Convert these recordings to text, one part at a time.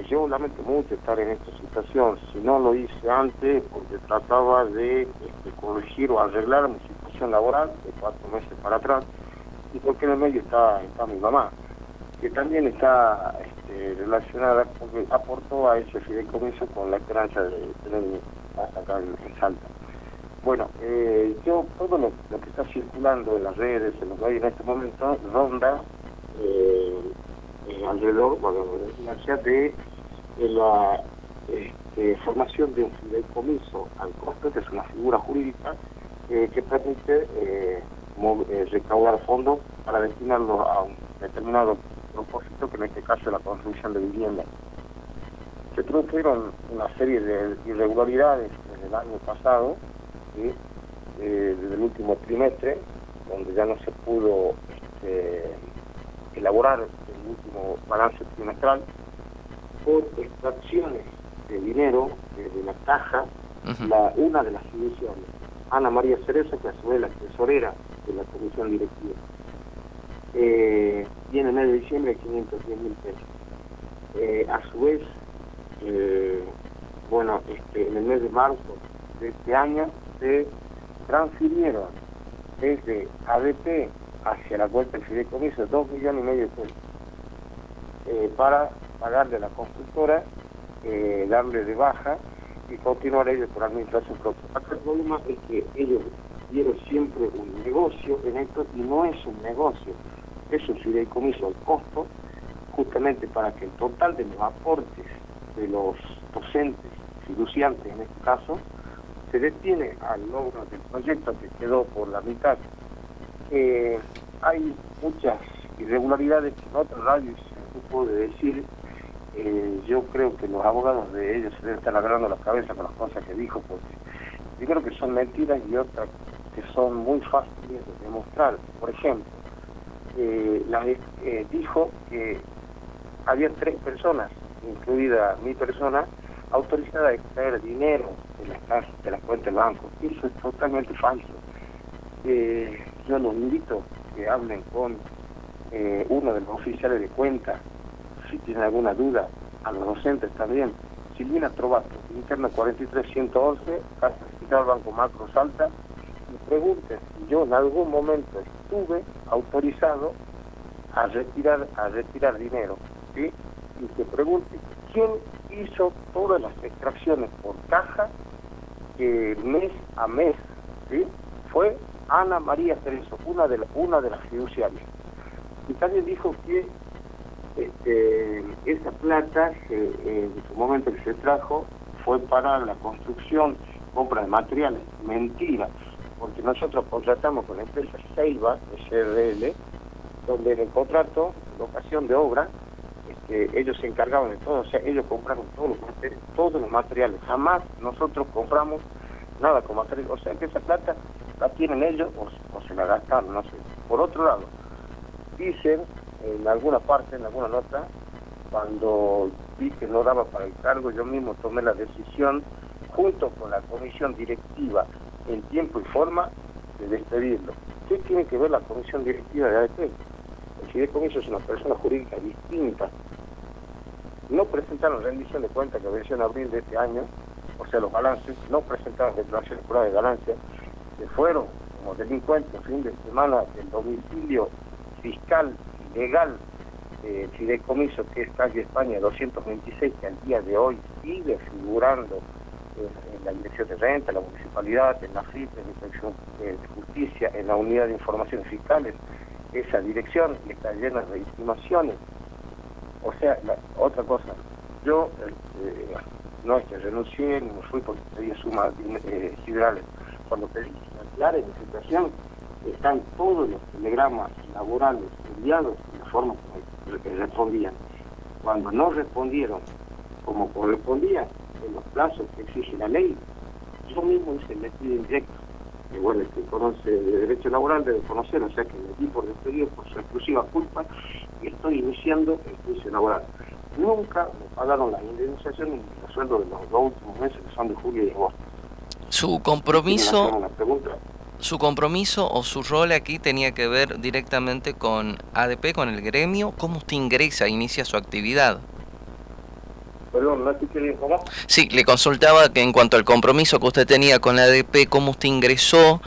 yo lamento mucho estar en esta situación. Si no lo hice antes, porque trataba de corregir o arreglar mi situación laboral de 4 meses para atrás, y porque en el medio está mi mamá, que también está relacionada, porque aportó a ese fideicomiso con la esperanza de tener hasta acá en Salta. Bueno, yo todo lo que está circulando en las redes, en los medios en este momento, ronda alrededor, bueno, de la formación de un fideicomiso al costo, que es una figura jurídica que permite recaudar fondos para destinarlos a un determinado propósito, que en este caso es la construcción de vivienda. Se produjeron una serie de irregularidades desde el año pasado, ¿sí? Desde el último trimestre, donde ya no se pudo elaborar el último balance trimestral por extracciones de dinero de la caja. Una de las fiduciarias, Ana María Cerezo, que a su vez la tesorera de la comisión directiva, y en el mes de diciembre 510.000 pesos. A su vez, en el mes de marzo de este año se transfirieron desde ADP hacia la cuenta del fideicomiso 2,5 millones de pesos para pagarle a la constructora, darle de baja y continuar ellos por administración propia. Acá el problema es que ellos vieron siempre un negocio en esto, y no es un negocio, es un fideicomiso al costo, justamente para que el total de los aportes de los docentes, fiduciantes en este caso, se destiene al logro del proyecto, que quedó por la mitad. Hay muchas irregularidades que en otra radio se puede decir. Yo creo que los abogados de ellos se deben estar agarrando la cabeza con las cosas que dijo, porque yo creo que son mentiras, y otras que son muy fáciles de demostrar. Por ejemplo, dijo que había 3 personas, incluida mi persona, autorizadas a extraer dinero de las cuentas del banco. Eso es totalmente falso. Yo los invito a que hablen con uno de los oficiales de cuenta, si tienen alguna duda, a los docentes también. Silvina Trovato, interna 43111, casa fiscal Banco Macro Salta, y pregunten si yo en algún momento estuve autorizado a retirar dinero, ¿sí? Y que pregunten quién hizo todas las extracciones por caja mes a mes, ¿sí? Fue Ana María Cerezo, una de las fiduciarias. Y también dijo que esa plata en su momento que se trajo fue para la construcción, compra de materiales. Mentira, porque nosotros contratamos con la empresa Seiba, SRL, donde en el contrato, locación de obra, ellos se encargaban de todo, o sea, ellos compraron todos los materiales. Jamás nosotros compramos nada con materiales, o sea que esa plata la tienen ellos o se la gastaron, no sé. Por otro lado, dicen en alguna parte, en alguna nota, cuando vi que no daba para el cargo, yo mismo tomé la decisión, junto con la comisión directiva, en tiempo y forma, de despedirlo. ¿Qué tiene que ver la comisión directiva de ADP? El fideicomiso es una persona jurídica distinta. No presentaron rendición de cuentas, que venció en abril de este año, o sea, los balances, no presentaron declaraciones juradas de ganancias, se fueron como delincuentes el fin de semana del domicilio fiscal legal fideicomiso, que es calle España 226, que al día de hoy sigue figurando en la Dirección de Renta, en la Municipalidad, en la FIP, en la Inspección de Justicia, en la Unidad de Informaciones Fiscales. Esa dirección está llena de estimaciones. O sea, otra cosa, yo no es que renuncié ni me fui porque pedía sumas generales. Cuando pedí aclarar mi situación, están todos los telegramas laborales enviados de la forma que respondían. Cuando no respondieron como correspondía, en los plazos que exige la ley, yo mismo hice el despido indirecto. Que bueno, el que conoce de derecho laboral debe conocer, o sea que me di por despedido por su exclusiva culpa y estoy iniciando el juicio laboral. Nunca me pagaron las indemnizaciones ni los sueldos de los 2 últimos meses, que son de julio y agosto. Su compromiso o su rol aquí tenía que ver directamente con ADP, con el gremio. ¿Cómo usted inicia su actividad? Perdón, no escuché bien, ¿cómo? Sí, le consultaba que en cuanto al compromiso que usted tenía con la ADP, cómo usted ingresó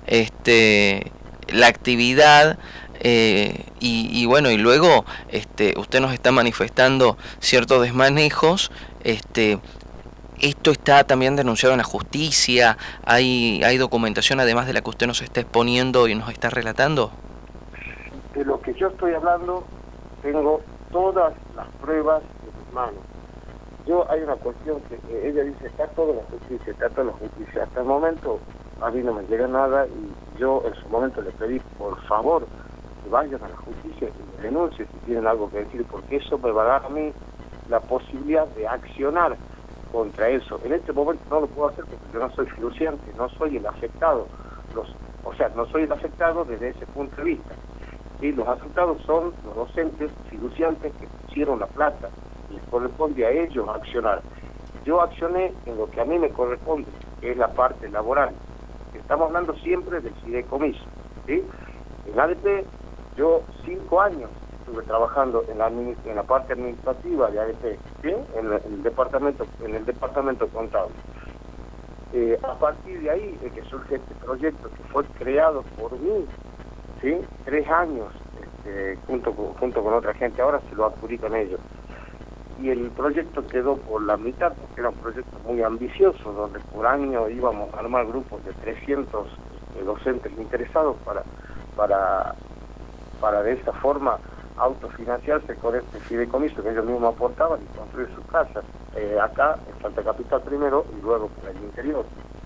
la actividad y bueno, y luego usted nos está manifestando ciertos desmanejos. Esto está también denunciado en la justicia. ¿Hay documentación además de la que usted nos está exponiendo y nos está relatando? De lo que yo estoy hablando, tengo todas las pruebas en mis manos. Hay una cuestión que ella dice, está todo en la justicia, está todo en la justicia. Hasta el momento a mí no me llega nada y yo en su momento le pedí, por favor, que vayan a la justicia y me denuncien si tienen algo que decir, porque eso me va a dar a mí la posibilidad de accionar contra eso. En este momento no lo puedo hacer porque yo no soy fiduciante, no soy el afectado. No soy el afectado desde ese punto de vista. Y los afectados son los docentes fiduciantes que pusieron la plata. Les corresponde a ellos accionar. Yo accioné en lo que a mí me corresponde, que es la parte laboral. Estamos hablando siempre del fideicomiso, ¿sí? En ADP, yo 5 años estuve trabajando en la parte administrativa de ADP, ¿sí? en el departamento contable. A partir de ahí es que surge este proyecto que fue creado por mí, ¿sí? 3 años, junto con otra gente, ahora se lo adjudican ellos. Y el proyecto quedó por la mitad, porque era un proyecto muy ambicioso, donde por año íbamos a armar grupos de 300 docentes interesados para de esa forma autofinanciarse con este fideicomiso que ellos mismos aportaban y construir sus casas, acá en Salta Capital primero y luego por el interior.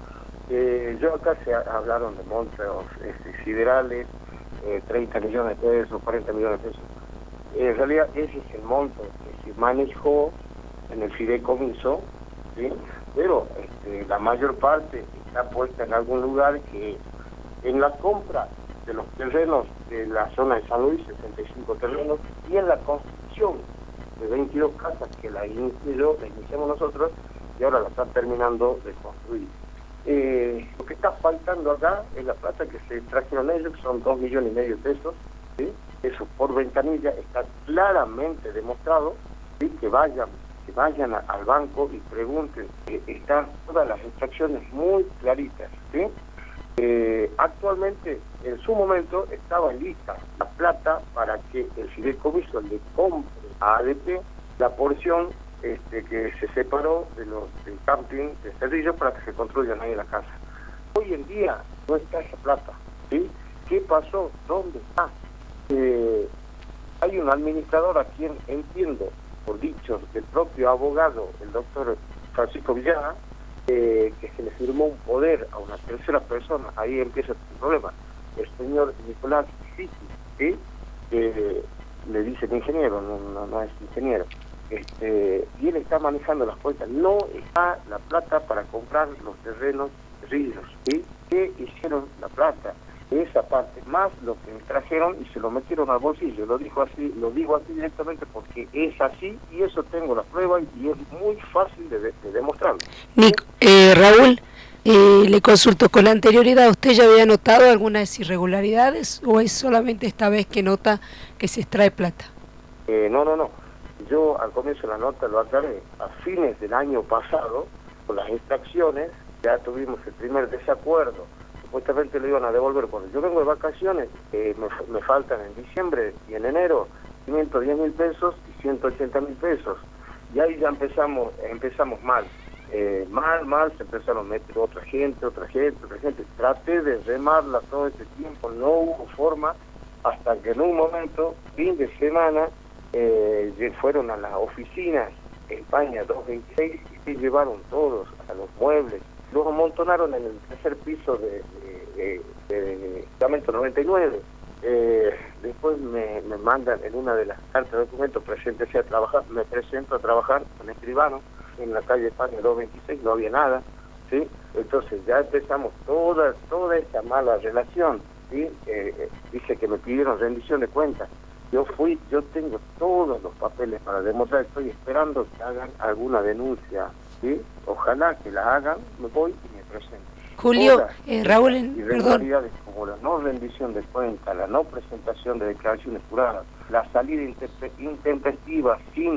Yo acá se hablaron de montos siderales, 30 millones de pesos, 40 millones de pesos. En realidad ese es el monto que se manejó en el fideicomiso, ¿sí? Pero la mayor parte está puesta en algún lugar que en la compra de los terrenos de la zona de San Luis, 65 terrenos, y en la construcción de 22 casas que la iniciamos nosotros y ahora la están terminando de construir. Lo que está faltando acá es la plata que se trajeron ellos, que son 2,5 millones de pesos, ¿sí? Eso por ventanilla está claramente demostrado, ¿sí? que vayan al banco y pregunten, están todas las instrucciones muy claritas, ¿sí? Actualmente, en su momento, estaba lista la plata para que el fideicomiso le compre a ADP la porción que se separó del camping de Cerrillo para que se construyan ahí en la casa. Hoy en día no está esa plata, ¿sí? ¿Qué pasó? ¿Dónde está? Hay un administrador a quien entiendo, por dichos del propio abogado, el doctor Francisco Villaga, que se le firmó un poder a una tercera persona. Ahí empieza el problema. El señor Nicolás Sisi, ¿sí? Le dicen ingeniero, no es ingeniero, y él está manejando las cuentas. No está la plata para comprar los terrenos ríos, ¿sí? ¿Qué hicieron la plata? Esa parte, más lo que me trajeron y se lo metieron al bolsillo. Lo digo así directamente porque es así y eso tengo la prueba y es muy fácil de demostrarlo. Raúl, le consulto, ¿con anterioridad usted ya había notado algunas irregularidades o es solamente esta vez que nota que se extrae plata? No. Yo al comienzo de la nota lo aclaré. A fines del año pasado, con las extracciones, ya tuvimos el primer desacuerdo. Supuestamente lo iban a devolver. Cuando yo vengo de vacaciones, me faltan en diciembre y en enero 510.000 pesos y 180.000 pesos. Y ahí ya empezamos mal. Se empezaron a meter otra gente. Traté de remarla todo este tiempo, no hubo forma, hasta que en un momento, fin de semana, fueron a las oficinas España 226 y se llevaron todos a los muebles. Los amontonaron en el tercer piso de Departamento 99. Después me mandan en una de las cartas de documentos, me presento a trabajar con escribano en la calle España 226, no había nada, ¿sí? Entonces ya empezamos toda esta mala relación, ¿sí? Dice que me pidieron rendición de cuentas. Yo tengo todos los papeles para demostrar, estoy esperando que hagan alguna denuncia, ¿sí? Ojalá que la hagan, me voy y me presento. Julio, Raúl, irregularidades como la no rendición de cuentas, la no presentación de declaraciones juradas, la salida intempestiva sin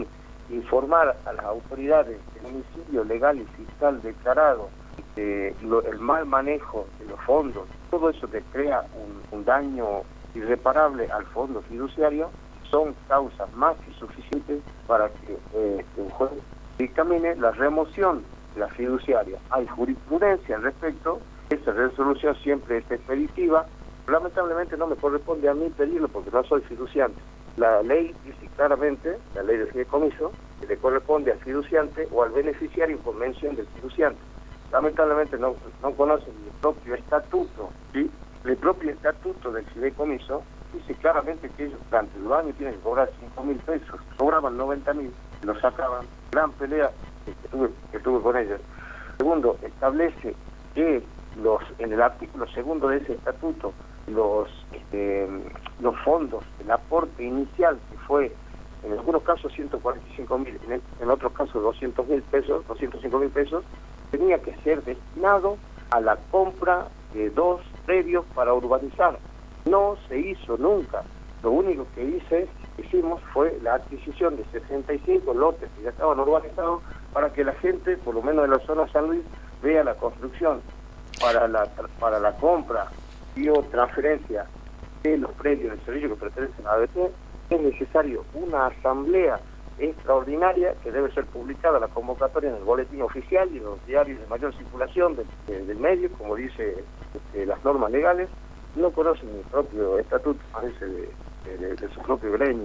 informar a las autoridades del homicidio legal y fiscal declarado, el mal manejo de los fondos, todo eso que crea un daño irreparable al fondo fiduciario, son causas más que suficientes para que un juez dictamine la remoción de la fiduciaria. Hay jurisprudencia al respecto, esa resolución siempre es expeditiva. Lamentablemente no me corresponde a mí pedirlo porque no soy fiduciante. La ley dice claramente, la ley del fideicomiso, que le corresponde al fiduciante o al beneficiario por mención del fiduciante. Lamentablemente no conocen el propio estatuto, ¿sí? El propio estatuto del fideicomiso dice claramente que ellos durante los años tienen que cobrar 5.000 pesos, cobraban 90.000, lo sacaban. Gran pelea que tuve con ellos. Segundo, establece que en el artículo segundo de ese estatuto, los fondos, el aporte inicial, que fue en algunos casos 145.000, en otros casos 200.000 pesos, 205.000 pesos, tenía que ser destinado a la compra de 2 predios para urbanizar. No se hizo nunca. Lo único que hicimos fue la adquisición de 65 lotes que ya estaban urbanizados para que la gente, por lo menos de la zona San Luis, vea la construcción. Para la compra y o transferencia de los predios del servicio que pertenecen a ABT, es necesario una asamblea extraordinaria que debe ser publicada la convocatoria en el boletín oficial y en los diarios de mayor circulación del medio, como dice las normas legales. No conocen el propio estatuto, parece, de su propio gremio.